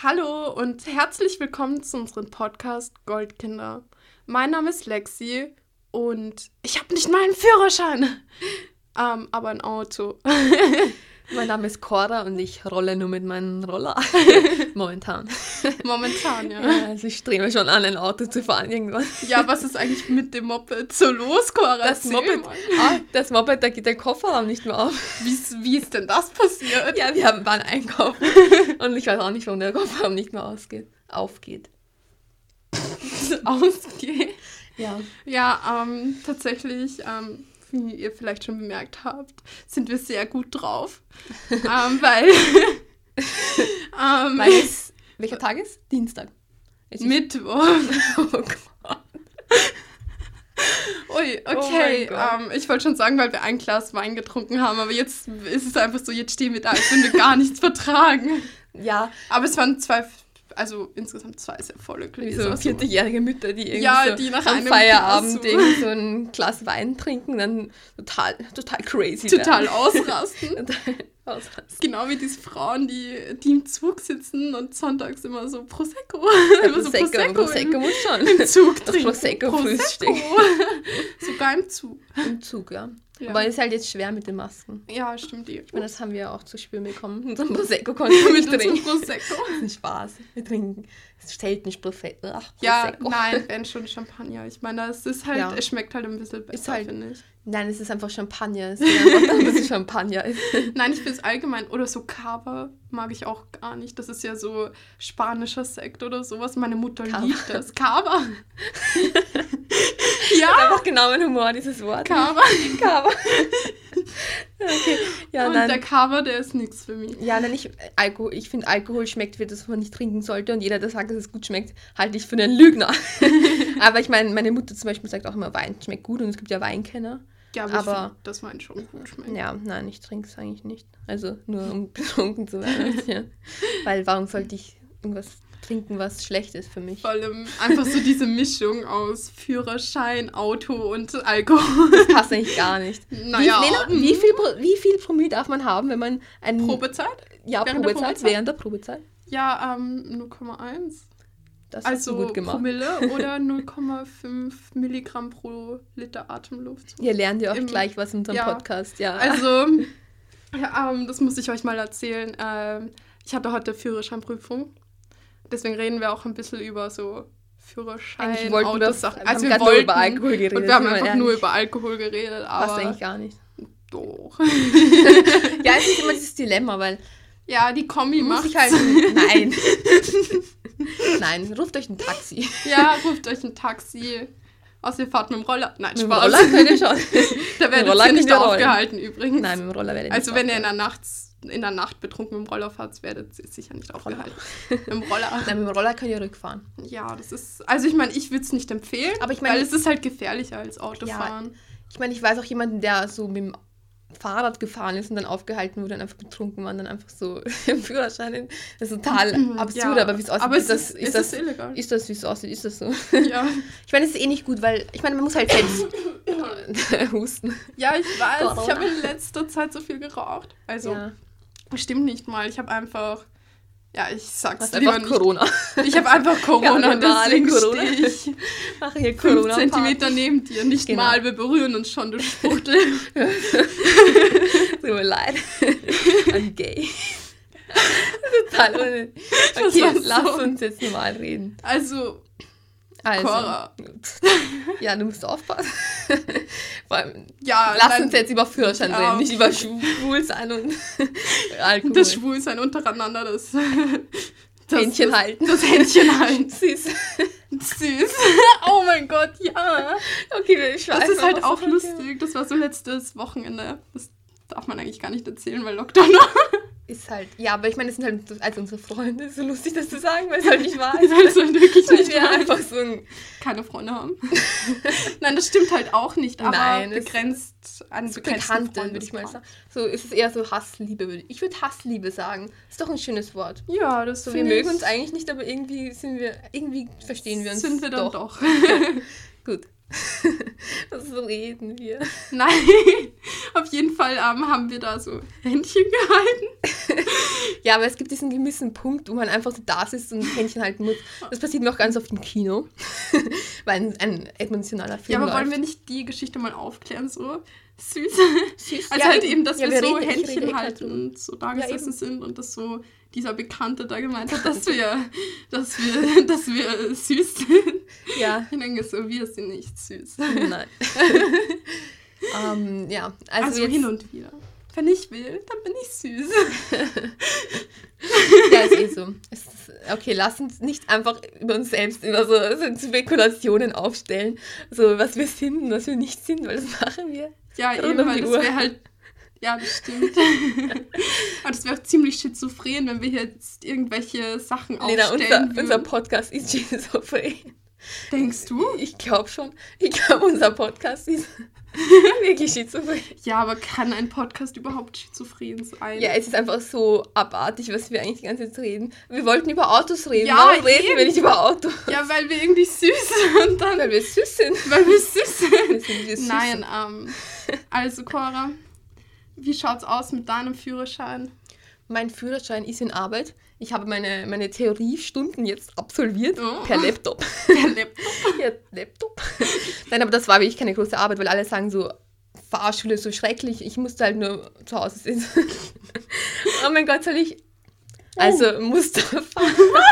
Hallo und herzlich willkommen zu unserem Podcast Goldkinder. Mein Name ist Lexi und ich habe nicht mal einen Führerschein, aber ein Auto. Mein Name ist Cora und ich rolle nur mit meinem Roller. Momentan. Momentan, ja. Also ich drehe mir schon an, ein Auto zu fahren irgendwann. Ja, was ist eigentlich mit dem Moped so los, Cora? Das Moped, da geht der Kofferraum nicht mehr auf. Wie ist denn das passiert? Ja, wir waren einkaufen und ich weiß auch nicht, warum der Kofferraum nicht mehr aufgeht. Ausgeht? Ja. Ja, tatsächlich, wie ihr vielleicht schon bemerkt habt, sind wir sehr gut drauf. Weil welcher Tag ist? Dienstag. Mittwoch. Oh Gott. Ui, okay. Ich wollte schon sagen, weil wir ein Glas Wein getrunken haben, aber jetzt ist es einfach so, jetzt stehen wir da, als würden wir gar nichts vertragen. Ja. Aber es waren insgesamt zwei sehr volle Gläser. Wie so 40-jährige Mütter, die irgendwie die nach am einem Feierabend Glas irgendwie so ein Glas Wein trinken, dann total crazy total werden. ausrasten. Ausrasten. Genau wie diese Frauen, die im Zug sitzen und sonntags immer so Prosecco. Ja, immer Prosecco muss schon. im Zug Das trinken. Prosecco-Frühstück. Sogar im Zug. Im Zug, ja. Ja. Aber es ist halt jetzt schwer mit den Masken. Ja, stimmt. Ich meine, das haben wir ja auch zu spüren bekommen. Unseren Prosecco konnten wir nicht Mit trinken. unserem Prosecco. Das ist ein Spaß. Wir trinken selten Prosecco. Ja, nein, wenn schon Champagner. Ich meine, es schmeckt halt ein bisschen besser, halt- finde ich. Nein, es ist einfach Champagner. Es ist einfach, dass es Champagner ist. Nein, ich finde es allgemein, oder so Cava mag ich auch gar nicht. Das ist ja so spanischer Sekt oder sowas. Meine Mutter Cava. liebt das. Cava. Einfach genau mein Humor, dieses Wort. Cava. Cava. Okay. Ja, Und nein. der Cava, der ist nichts für mich. Ja, nein, ich finde, Alkohol schmeckt, wie das man nicht trinken sollte. Und jeder, der sagt, dass es gut schmeckt, halte ich für einen Lügner. Aber ich meine, meine Mutter zum Beispiel sagt auch immer, Wein schmeckt gut. Und es gibt ja Weinkenner. Ja, aber ich finde, dass Wein schon gut schmeckt. Ja, nein, ich trinke es eigentlich nicht. Also nur um betrunken zu werden. Ja. Weil warum sollte ich irgendwas trinken, was schlecht ist für mich? Vor allem einfach so diese Mischung aus Führerschein, Auto und Alkohol. Das passt eigentlich gar nicht. Naja, wie viel Promille darf man haben, wenn man einen... Probezeit? Ja, während der Probezeit. Ja, 0,1. Das hast du Also gut gemacht. Promille oder 0,5 Milligramm pro Liter Atemluft. Ihr lernt ja auch Im- gleich was in unserem ja. Podcast, ja. Also, das muss ich euch mal erzählen. Ich hatte heute Führerscheinprüfung. Deswegen reden wir auch ein bisschen über so Führerschein, Eigentlich wollten wir Autosachen. haben wir gerade nur über Alkohol geredet. Und wir haben sind einfach ehrlich. nur über Alkohol geredet. Passt Aber eigentlich gar nicht. doch. Ja, es ist immer dieses Dilemma, weil Ja, die Kombi muss macht ich halt... Nein. Nein, ruft euch ein Taxi. Ja, ruft euch ein Taxi. Außer ihr fahrt mit dem Roller. Nein, Mit dem Spaß. Roller könnt ihr schon. Da werdet Roller ihr nicht könnt ihr rollen. aufgehalten übrigens. Nein, mit dem Roller werde ich Also nicht wenn ihr aufgehalten. in der Nacht betrunken mit dem Roller fahrt, werdet ihr sicher nicht aufgehalten. Mit dem Roller. Nein, mit dem Roller könnt ihr rückfahren. Ja, das ist... Also ich meine, ich würde es nicht empfehlen, Aber ich meine- weil es ist halt gefährlicher als Autofahren. Ich meine, ich weiß auch jemanden, der so mit dem Fahrrad gefahren ist und dann aufgehalten wurde und einfach betrunken war und dann einfach so im Führerschein. Das ist total absurd, Ja, aber wie es aussieht, aber ist es ist illegal. Ist das, wie es aussieht, ist das so? Ja. Ich meine, es ist eh nicht gut, weil, ich meine, man muss halt selbst husten. Ja, ich weiß. Corona. Ich habe in letzter Zeit so viel geraucht. Also, Ja. stimmt nicht mal. Ich habe einfach... Ja, ich sag's Hast lieber einfach nicht. Corona. Ich habe einfach Corona, Ja, wir haben alle deswegen Corona. stehe ich Ach, hier 5 Corona. Zentimeter neben dir. Nicht Genau. mal, wir berühren uns schon, du Spuchtel. Tut mir leid. I'm gay. Total unnötig. Okay, war lass so- uns jetzt normal reden. Also, Also, Cora. ja, du musst aufpassen. Vor allem, ja, lass nein, uns jetzt über Führerschein Ja, reden, nicht okay. über Schwulsein und Alkohol. das Schwulsein untereinander, das Händchen das, halten. Das Händchen halten. Süß. Süß. Oh mein Gott, ja. Okay, ich weiß Das ist halt was auch das lustig. Das war so letztes Wochenende. Das darf man eigentlich gar nicht erzählen, weil Lockdown war. Ist halt, ja, aber ich meine, es sind halt also unsere Freunde. Ist so lustig, das zu sagen, weil es halt nicht wahr Das ist. ist halt wirklich Weil nicht wir wahr. einfach so ein... Keine Freunde haben. Nein, das stimmt halt auch nicht, aber Nein, es- begrenzt an So begrenzten Bekannte, würde ich mal sagen. So ist es eher so Hassliebe. Ich würde Hassliebe sagen. Ist doch ein schönes Wort. Ja, das So, wir mögen uns eigentlich nicht, aber irgendwie verstehen wir uns Sind wir dann doch. Gut. Was reden wir? Nein, auf jeden Fall haben wir da so Händchen gehalten. Ja, aber es gibt diesen gewissen Punkt, wo man einfach so da sitzt und Händchen halten muss. Das passiert mir auch ganz oft im Kino, weil ein emotionaler Film Ja, aber läuft. wollen wir nicht die Geschichte mal aufklären, so süß? Süß. Also Ja, halt eben, dass ja, wir so ich rede Händchen halten drüber. und so da Ja, gesessen eben. sind und dass so dieser Bekannte da gemeint hat, dass wir süß sind. Ja, Ich denke so, wir sind nicht süß. nein. Ja, Also jetzt, hin und wieder. Wenn ich will, dann bin ich süß. ja, ist eh so. Okay, lass uns nicht einfach über uns selbst über so Spekulationen aufstellen, so was wir sind und was wir nicht sind, weil das machen wir. Ja, Rund eben, um weil die das Uhr. wäre halt... Ja, das stimmt. Aber das wäre auch ziemlich schizophren, wenn wir jetzt irgendwelche Sachen Lena, aufstellen unser würden. Podcast ist schizophren. Denkst du? Ich glaube schon. Ich glaube, unser Podcast ist wirklich schizophren. Ja, aber kann ein Podcast überhaupt schizophren sein? Ja, es ist einfach so abartig, was wir eigentlich die ganze Zeit reden. Wir wollten über Autos reden. Ja, Warum reden eben. wir nicht über Autos? Ja, weil wir irgendwie süß sind und dann... Weil wir süß sind. Weil wir süß sind. Wir sind süß. Nein, also Cora, wie schaut's aus mit deinem Führerschein? Mein Führerschein ist in Arbeit. Ich habe meine Theoriestunden jetzt absolviert Oh. per Laptop. Der Laptop. Ja, Laptop. Nein, aber das war wirklich keine große Arbeit, weil alle sagen so, Fahrschule ist so schrecklich. Ich musste halt nur zu Hause sitzen. Oh mein Gott, soll ich... Also, musste fahren.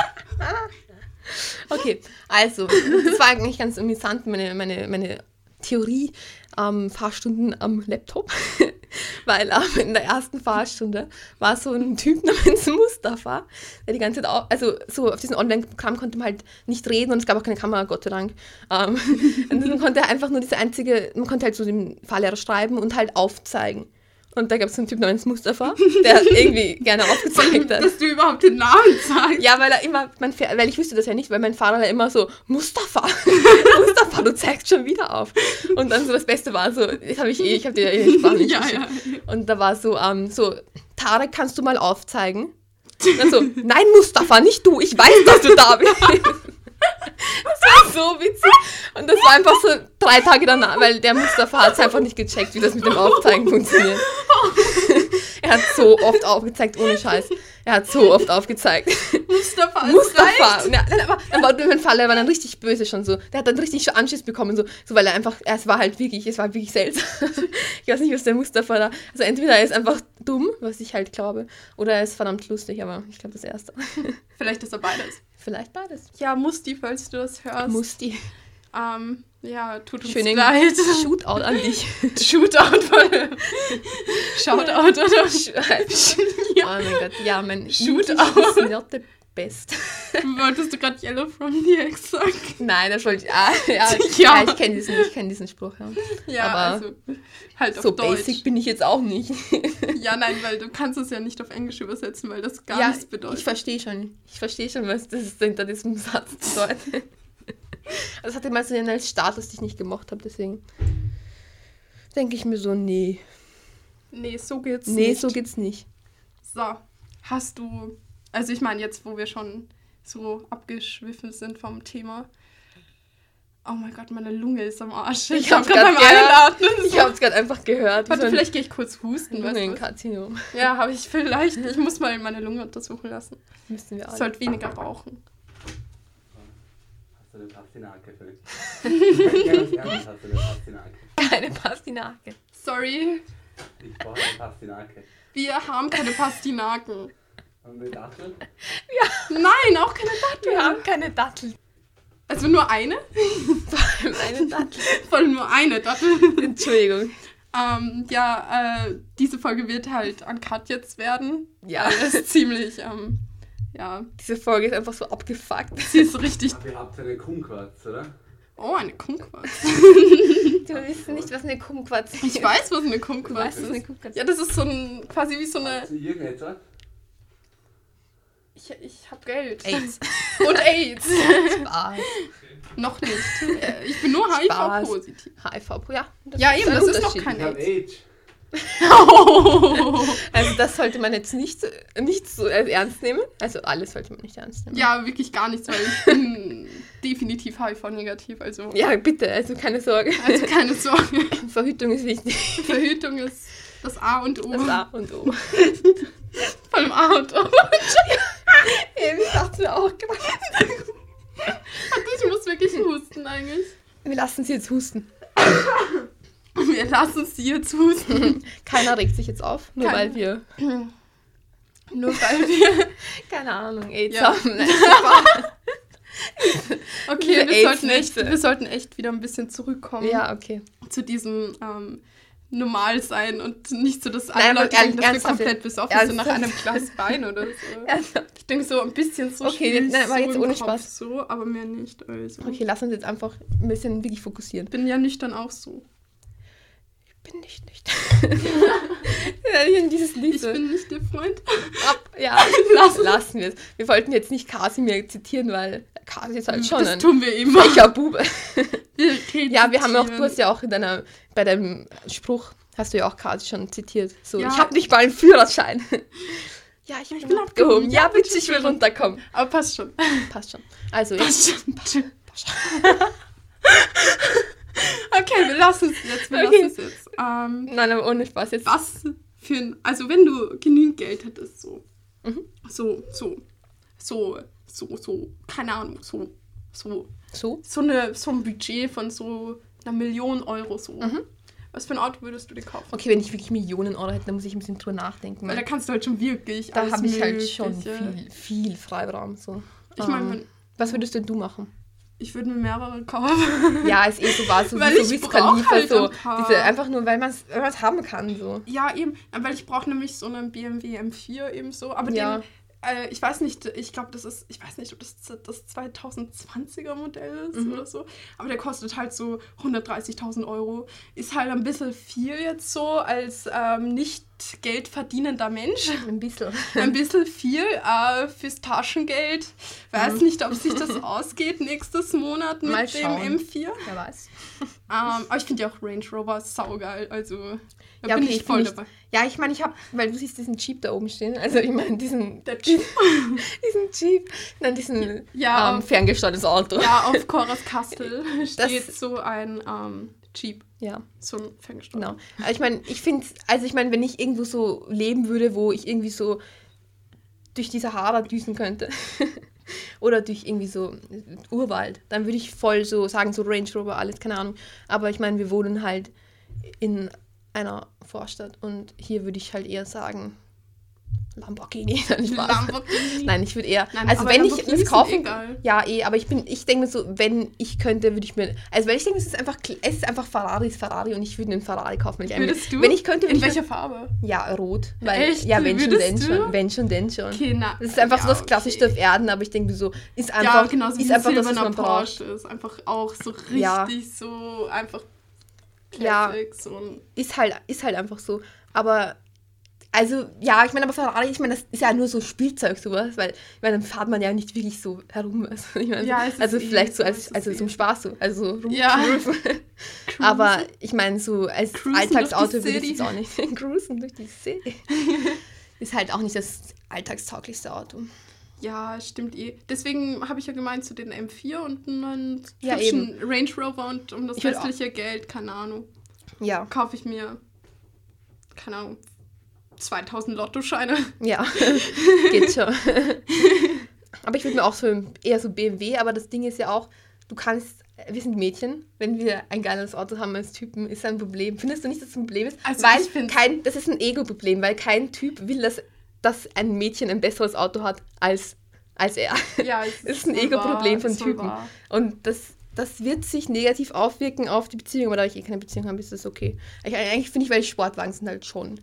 Okay, also, das war eigentlich ganz amüsant, meine Theorie-Fahrstunden am Laptop. Weil in der ersten Fahrstunde war so ein Typ namens Mustafa, der die ganze Zeit also so auf diesem Online-Programm konnte man halt nicht reden und es gab auch keine Kamera, Gott sei Dank. Und dann konnte er einfach nur man konnte halt so dem Fahrlehrer schreiben und halt aufzeigen. Und da gab es so einen Typ namens Mustafa, der irgendwie gerne aufgezeigt hat. Dass du überhaupt den Namen sagst. Ja, weil er immer, weil ich wusste das ja nicht, weil mein Fahrer immer so, Mustafa, Mustafa, du zeigst schon wieder auf. Und dann so das Beste war so, ich habe dir ja Spanisch Ja, geschickt. ja. Und da war so, Tarek, kannst du mal aufzeigen? Und dann so, nein, Mustafa, nicht du, ich weiß, dass du da bist. Das war so witzig. Und das war einfach so 3 Tage danach, weil der Mustafa hat es einfach nicht gecheckt, wie das mit dem Aufzeigen funktioniert. Er hat so oft aufgezeigt, ohne Scheiß. Er hat so oft aufgezeigt. Mustafa. Ja, aber dann war mein Vater war dann richtig böse schon so. Der hat dann richtig schon Anschiss bekommen, so weil er einfach, es war wirklich seltsam. Ich weiß nicht, was der Mustafa da, also entweder er ist einfach dumm, was ich halt glaube, oder er ist verdammt lustig, aber ich glaube das Erste. Vielleicht ist er beides. Vielleicht beides. Ja, Musti, falls du das hörst. Musti. Ja, tut uns Schönen leid. Shootout an dich. Shootout. Shoutout, oder? Oh mein Gott, ja, mein Shootout. English is not the best. Wolltest du gerade Yellow from the Egg sagen? Nein, das wollte ich, Ja. ich kenne diesen Spruch, ja. Ja, Aber also halt so auf Deutsch. basic bin ich jetzt auch nicht. Ja, nein, weil du kannst es ja nicht auf Englisch übersetzen, weil das gar Ja, nichts bedeutet. ich verstehe schon, was das hinter diesem Satz bedeutet. Also das hatte mal so einen Status, den ich nicht gemocht habe, deswegen denke ich mir so, nee. Nee, so geht's Nee, nicht. so geht's nicht. So, hast du... Also ich meine, jetzt, wo wir schon so abgeschwiffen sind vom Thema... Oh mein Gott, meine Lunge ist am Arsch. Ich habe gerade beim Einatmen... Ich habe es gerade einfach gehört. Warte, vielleicht gehe ich kurz husten, weißt du? Lungenkarzinom. Ja, habe ich vielleicht. Ich muss mal meine Lunge untersuchen lassen. Müssen wir Ich alle. sollte weniger rauchen. Hast du eine Pastinake für mich? Ganz ehrlich, hast du eine Pastinake? Keine Pastinake. Sorry, Ich brauche eine Pastinake. wir haben keine Pastinaken. Und eine Dattel? Nein, auch keine Datteln. Wir haben keine Dattel. Also nur eine? Vor allem eine Dattel. Voll nur eine Dattel. Entschuldigung. Diese Folge wird halt uncut jetzt werden. Ja. Weil es ziemlich, ja, Diese Folge ist einfach so abgefuckt. sie ist richtig... Aber ihr habt eine Kumquats, oder? Oh, eine Kumquats. Du weißt nicht, was eine Kumquats ist. Ich weiß, was eine Du Kumquats weißt, was eine ist. Kumquats Ja, das ist so ein, quasi wie so eine... Hast du irgendetwas? Ich hab Geld. AIDS. Und AIDS. Spaß. Noch nicht. Ich bin nur Spaß. HIV-positiv. HIV, ja. Ja, eben, ein das ist noch Unterschied. kein Ich habe AIDS. Age. Oh. Also das sollte man jetzt nicht so ernst nehmen. Also alles sollte man nicht ernst nehmen. Ja, wirklich gar nichts, weil ich bin definitiv HIV-negativ. Also Bitte, also keine Sorge. keine Sorge. Verhütung ist wichtig. Verhütung ist das A und O. Das A und O. Vor im Auto. Ich dachte mir auch gerade. Ich muss wirklich husten eigentlich. Wir lassen sie jetzt husten. Wir lassen sie jetzt husten. Keiner regt sich jetzt auf, nur weil wir... Nur weil wir... Keine Ahnung, AIDS Ja. haben. Okay, Diese wir sollten echt wieder ein bisschen zurückkommen Ja, okay. zu diesem normal sein und nicht so, dass Nein, alle aber Leute denken, dass wir ernsthaft, komplett besoffen sind nach einem Glas Wein oder so. Ernsthaft? Ich denke so ein bisschen so Okay, schwierig, nein, aber so jetzt im ohne Kopf Spaß. so, aber mehr nicht. Also. Okay, lass uns jetzt einfach ein bisschen wirklich fokussieren. Ich bin ja nüchtern auch so. Ich bin nicht nüchtern. Ja, in dieses Lied. Ich bin nicht ihr Freund. Ja, lassen wir es. Wir wollten jetzt nicht Kasimir zitieren, weil Kasi ist halt schon Das ein tun wir immer. frecher Bube. Wir Ja, wir haben auch, rezitieren. du hast ja auch bei deinem Spruch, hast du ja auch Kasi schon zitiert. So, Ja. ich habe nicht mal einen Führerschein. Ja, ich bin abgehoben. abgehoben. Ja, bitte, ich will runterkommen. Aber passt schon. Passt schon. Also, Passt ich, schon. Okay, wir lassen es jetzt. nein, aber ohne Spaß jetzt. Was für ein... Also wenn du genügend Geld hättest, so... Mhm. So, keine Ahnung, so So? ein Budget von so 1 Million Euro so. Was für ein Auto würdest du dir kaufen? Okay, wenn ich wirklich Millionen Euro hätte, dann muss ich ein bisschen drüber nachdenken. Weil da kannst du halt schon wirklich Da alles habe ich halt schon Mögliche. viel Freiraum. So. Ich meine, was würdest denn du machen? ich würde mir mehrere kaufen. Ja, ist so war so Weil wie ich so Wiz brauch Khalifa, halt so ein paar. diese, einfach nur, weil man es haben kann. So. Ja, eben. Weil ich brauche nämlich so einen BMW M4 eben so. Aber Ja. ich weiß nicht, ich glaube, ich weiß nicht, ob das 2020er Modell ist oder so. Aber der kostet halt so 130.000 Euro. Ist halt ein bisschen viel jetzt so als nicht Geld verdienender Mensch. Ein bisschen. Ein bisschen viel fürs Taschengeld. Weiß nicht, ob sich das ausgeht nächstes Monat mit Mal dem schauen. M4. Wer weiß. Aber ich finde ja auch Range Rover saugeil. Also da Ja, bin okay, ich voll find dabei. Ja, ich meine, weil du siehst diesen Jeep da oben stehen. Also ich meine, diesen Der Jeep. Jeep. Dann diesen Ja, ferngesteuertes Auto. Ja, auf Coras Kastel Das- steht so ein Jeep. Ja. So ein ferngesteuerter. Genau. Aber ich meine, wenn ich irgendwo so leben würde, wo ich irgendwie so durch die Sahara düsen könnte oder durch irgendwie so Urwald, dann würde ich voll so sagen, so Range Rover, alles, keine Ahnung. Aber ich meine, wir wohnen halt in einer Vorstadt und hier würde ich halt eher sagen Lamborghini. Nein, Spaß. Lamborghini. Nein, ich würde eher, Nein, also aber wenn ich Lamborghinis es kaufen, sind geil. ja aber ich denke mir so, wenn ich könnte, würde ich mir, also weil ich denke, es ist einfach Ferrari und ich würde einen Ferrari kaufen. Würdest du? Wenn ich könnte, würde In ich welcher Farbe? ja, rot. Weil, Echt? ja, wenn schon, Würdest denn du? schon. Wenn schon, denn schon. Okay, na. Das ist einfach so ja, das Klassischste auf Erden, aber ich denke mir so, ist einfach, Ja, genau, so ist wie einfach das, was silberner man braucht. Porsche ist. Einfach auch so richtig Ja. so einfach Ja. Classic. So ein Ist halt einfach so. Aber, also, ja, ich meine, aber Ferrari, ich meine, das ist ja nur so Spielzeug, sowas, weil, ich meine, dann fährt man ja nicht wirklich so herum. Also, ich meine, Ja, es ist also eh vielleicht so so, es ist zum eh Spaß so, also so Ja. rumcruisen. Aber ich meine, so als Cruisen Alltagsauto durch die würde ich City. es auch nicht. Cruisen durch die City. Ist halt auch nicht das alltagstauglichste Auto. Ja, stimmt eh. Deswegen habe ich ja gemeint, zu den M4 und einen Ja, hübschen Range Rover und um das Ich würd auch- restliche Geld, keine Ahnung, Ja. kaufe ich mir, keine Ahnung, 2000 Lottoscheine. Ja, geht schon. Aber ich würde mir auch so eher so BMW, aber das Ding ist ja auch, wir sind Mädchen, wenn wir ein geiles Auto haben als Typen, ist ein Problem. Findest du nicht, dass das ein Problem ist? Also weil ich find's- das ist ein Ego-Problem, weil kein Typ will, dass ein Mädchen ein besseres Auto hat als er. Ja, Das ist ein wohl Ego-Problem wahr, von ist wohl Typen. wahr. Und das wird sich negativ aufwirken auf die Beziehung, aber da ich keine Beziehung habe, ist das okay. Eigentlich finde ich, weil Sportwagen sind halt schon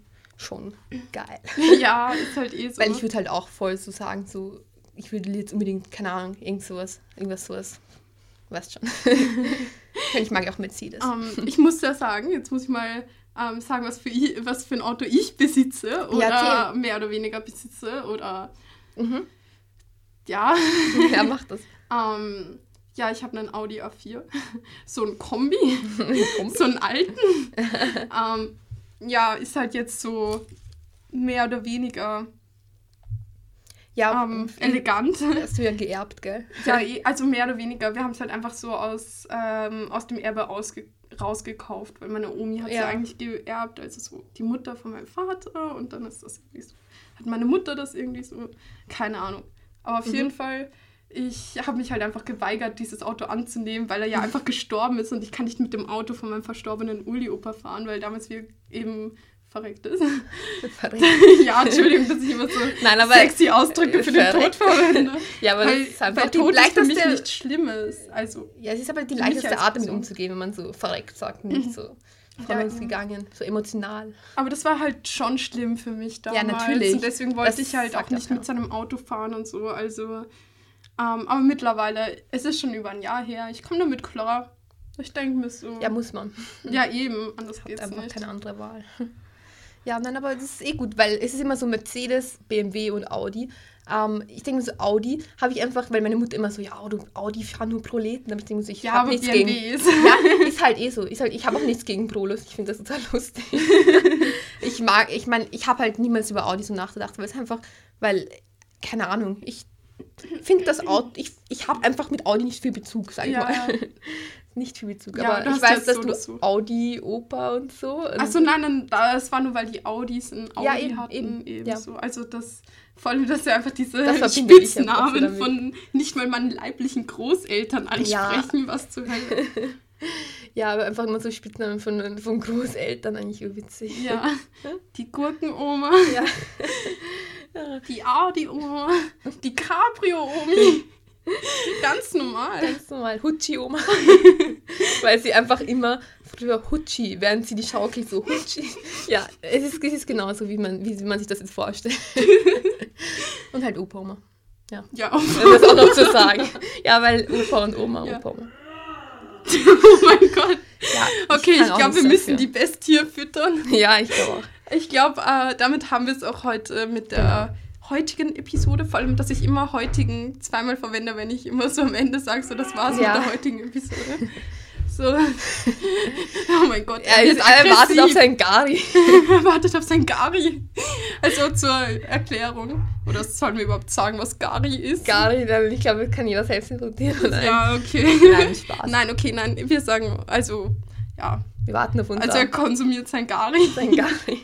geil. Ja, ist halt eh so. Weil ich würde halt auch voll so sagen, so, ich würde jetzt unbedingt, keine Ahnung, irgendwas sowas. Weißt schon. Ich mag auch Mercedes. Ich muss ja sagen, jetzt muss ich mal sagen, was für ein Auto ich besitze oder Ja, mehr oder weniger besitze oder Mhm. ja. Ja, mach das. Ja, ich habe einen Audi A4, so ein Kombi, Kombi? so einen alten. Ja, ist halt jetzt so mehr oder weniger Ja, elegant. hast du ja geerbt, gell? Ja, also mehr oder weniger. Wir haben es halt einfach so aus dem Erbe rausgekauft, weil meine Omi hat es ja Ja. eigentlich geerbt, also so die Mutter von meinem Vater und dann ist das irgendwie so hat meine Mutter das irgendwie so, keine Ahnung. Aber auf jeden Fall, ich habe mich halt einfach geweigert, dieses Auto anzunehmen, weil er ja einfach gestorben ist und ich kann nicht mit dem Auto von meinem verstorbenen Uli-Opa fahren, weil damals wir eben verreckt ist. Verreckt. Ja, Entschuldigung, dass ich immer so Nein, aber sexy Ausdrücke für den Tod verwende. Ja, aber weil, das ist einfach weil Tod ist für mich leichteste- nichts Schlimmes. Also, Ja, es ist aber die Mich leichteste als Art, damit Person. umzugehen, wenn man so verreckt sagt, nicht so von Ja, uns ja. gegangen, so emotional. aber das war halt schon schlimm für mich damals. natürlich. Und deswegen wollte Das ich halt auch sagt nicht auch mit seinem Auto fahren und so. Also, aber mittlerweile, es ist schon über ein Jahr her. Ich komme damit klar. Ich denke mir so. Ja, muss man. Ja, eben. Anders Hat geht's einfach nicht. keine andere Wahl. Ja, nein, aber das ist eh gut, weil es ist immer so Mercedes, BMW und Audi. Ich denke mir so, Audi habe ich einfach, weil meine Mutter immer so, ja, Audi fahren nur Proleten. Aber ich denke mir so, ich Ja, habe aber nichts BMW gegen... ist. Ja, ist halt eh so. Ich habe auch nichts gegen Prolos. Ich finde das total lustig. Ich meine, ich habe halt niemals über Audi so nachgedacht, weil es einfach, keine Ahnung, ich finde das Auto, ich habe einfach mit Audi nicht viel Bezug, sag ich Ja, mal. ja. Nicht viel Bezug, Ja, aber du ich hast weiß, ja dass so du oder so. Audi, Opa und so. Achso, nein, das war nur, weil die Audis ein Audi Ja, eben, hatten. eben, ja. So. Also vor allem, dass ja einfach diese Das verbinde ich einfach Spitznamen damit. von nicht mal meinen leiblichen Großeltern ansprechen, was zur Hölle. Ja, aber einfach immer so Spitznamen von Großeltern, eigentlich witzig. Ja, die Gurkenoma, Ja. die Audi-Oma, die Cabrio-Omi. Ganz normal. Ganz normal, Hutschi-Oma. Weil sie einfach immer früher Hutschi, während sie die Schaukel so Hutschi. Ja, es ist genauso, wie man sich das jetzt vorstellt. Und halt Opa-Oma. Ja, Ja, um das auch noch zu sagen. Ja, weil Opa und Oma, Ja. Opa-Oma. oh mein Gott. Ja, Okay, kann ich auch glaube, wir nichts müssen die dafür. Bestie füttern. Ja, ich glaube auch. Ich glaube, damit haben wir es auch heute mit der heutigen Episode. Vor allem, dass ich immer heutigen zweimal verwende, wenn ich immer so am Ende sage, so das war's Ja. mit der heutigen Episode. So. Oh mein Gott. Er wird wartet auf aggressiv. sein Gari. Er wartet auf sein Gari. Also zur Erklärung. Oder sollen wir überhaupt sagen, was Gari ist? Gari, ich glaube, das kann jeder selbst interpretieren. Oder? Ja, okay. Nein, Spaß. Nein, okay, nein. Wir sagen, also, ja. Wir warten auf uns. Also er konsumiert sein Gari. sein Gari.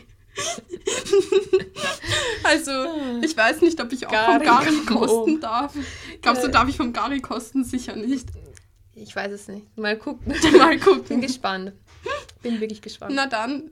Also, ich weiß nicht, ob ich auch Gari vom Gari komm. kosten darf. Glaubst du, darf ich vom Gari kosten? Sicher nicht. Ich weiß es nicht. Mal gucken. Mal Bin gucken. gespannt. Bin wirklich gespannt. Na dann,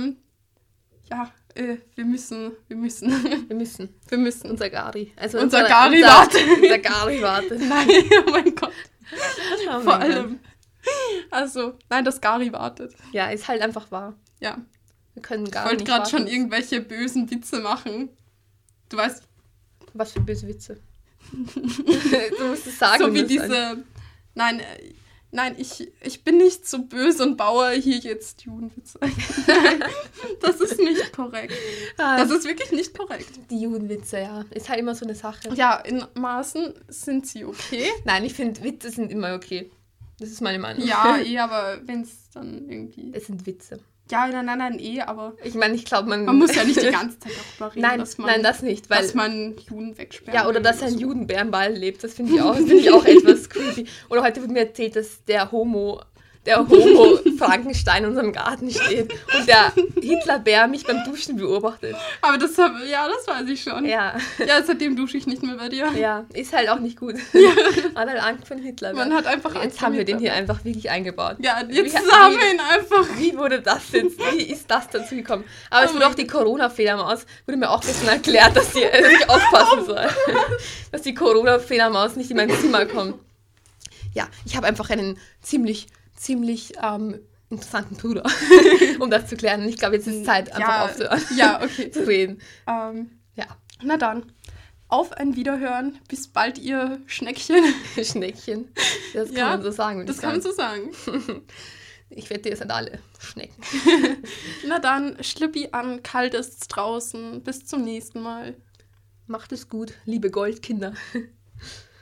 ja, wir müssen. Wir müssen. Unser Gari. Also Unser Gari wartet. Unser Gari wartet. Nein, oh mein Gott. Oh Vor mein allem. Also, nein, das Gari wartet. Gott. Ja, ist halt einfach wahr. Ja. Wir können Ich Gari wollte nicht gerade warten. schon irgendwelche bösen Witze machen. Du weißt, Was für böse Witze. Du musst es sagen. so wie das diese. Nein, ich bin nicht so böse und baue hier jetzt Judenwitze. Nein, das ist nicht korrekt. Das ist wirklich nicht korrekt. Die Judenwitze, ja. Ist halt immer so eine Sache. Ja, in Maßen sind sie okay. Nein, ich finde, Witze sind immer okay. Das ist meine Meinung. Ja, aber wenn es dann irgendwie... Es sind Witze. Ja, nein, aber Ich meine, ich glaube, man muss ja nicht die ganze Zeit darüber reden, Nein, dass man, nein, das nicht, weil... dass man Juden wegsperrt. Ja, oder dass ein Judenbär im Wald lebt, das finde ich auch etwas creepy. Oder heute wird mir erzählt, dass der Homo Frankenstein in unserem Garten steht und der Hitlerbär mich beim Duschen beobachtet. Aber das weiß ich schon. Ja, Ja, seitdem dusche ich nicht mehr bei dir. ja, ist halt auch nicht gut. Hat halt Angst vor dem Hitlerbär. Man hat einfach Jetzt Angst haben vor wir den hier Hitlerbär. einfach wirklich eingebaut. Ja, jetzt Wie- haben wir ihn einfach. Wie wurde das jetzt? Wie ist das dazu gekommen? Aber es Oh wurde mein auch die Corona-Fledermaus, wurde mir auch gestern erklärt, dass ich aufpassen soll. Dass die Corona-Fledermaus nicht in mein Zimmer kommt. Ja, ich habe einfach einen ziemlich interessanten Bruder, um das zu klären. Ich glaube, jetzt ist es Zeit, einfach aufzuhören Ja, okay. zu reden. Ja, Na dann, auf ein Wiederhören. Bis bald, ihr Schneckchen. Schneckchen. Das kann Ja, man so sagen. würde Das ich kann man sagen. so sagen. Ich wette, ihr seid alle Schnecken. Na dann, Schlippi an, kalt ist's draußen. Bis zum nächsten Mal. Macht es gut, liebe Goldkinder.